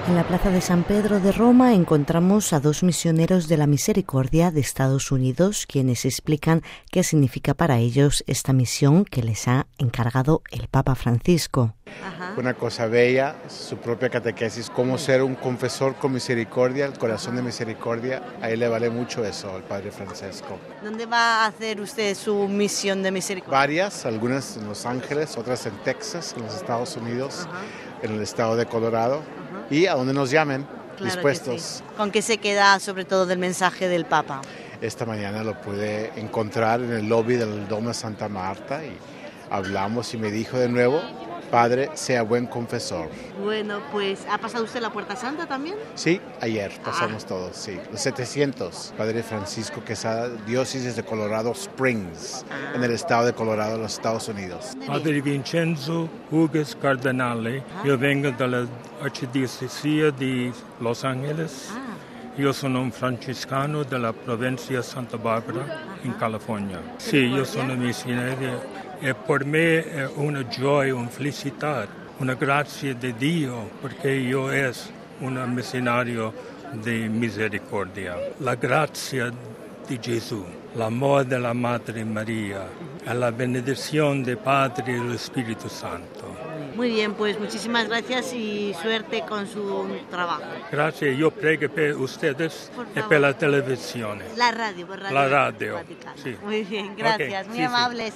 En la Plaza de San Pedro de Roma encontramos a dos misioneros de la Misericordia de Estados Unidos, quienes explican qué significa para ellos esta misión que les ha encargado el Papa Francisco. Una cosa bella, su propia catequesis, cómo ser un confesor con misericordia, el corazón de misericordia. A él le vale mucho eso, al Padre Francesco. ¿Dónde va a hacer usted su misión de misericordia? Varias, algunas en Los Ángeles, otras en Texas, en los Estados Unidos, en el estado de Colorado, y a donde nos llamen, claro, dispuestos. Sí. ¿Con qué se queda sobre todo del mensaje del Papa? Esta mañana lo pude encontrar en el lobby del Domo de Santa Marta y hablamos y me dijo de nuevo: Padre, sea buen confesor. Bueno, pues, ¿ha pasado usted la Puerta Santa también? Sí, ayer pasamos todos, sí. Los 700. Padre Francisco Quesada, diócesis de Colorado Springs, en el estado de Colorado, en los Estados Unidos. Padre Vincenzo Hugues Cardinale, io vengo dalla arcidiocesi di Los Angeles. Io sono un francescano della provincia Santa Barbara, in California. Sì, io sono missionario. E per me è una gioia, una felicità, una grazia di Dio, perché io sono un missionario di misericordia. La grazia di Gesù, l'amore della Madre Maria e la benedizione del Padre e dello Spirito Santo. Muy bien, pues muchísimas gracias y suerte con su trabajo. Gracias, yo prego per ustedes e per la televisione. La radio, por radio. La radio, sí. Muy bien, gracias, Okay, muy sí, amables.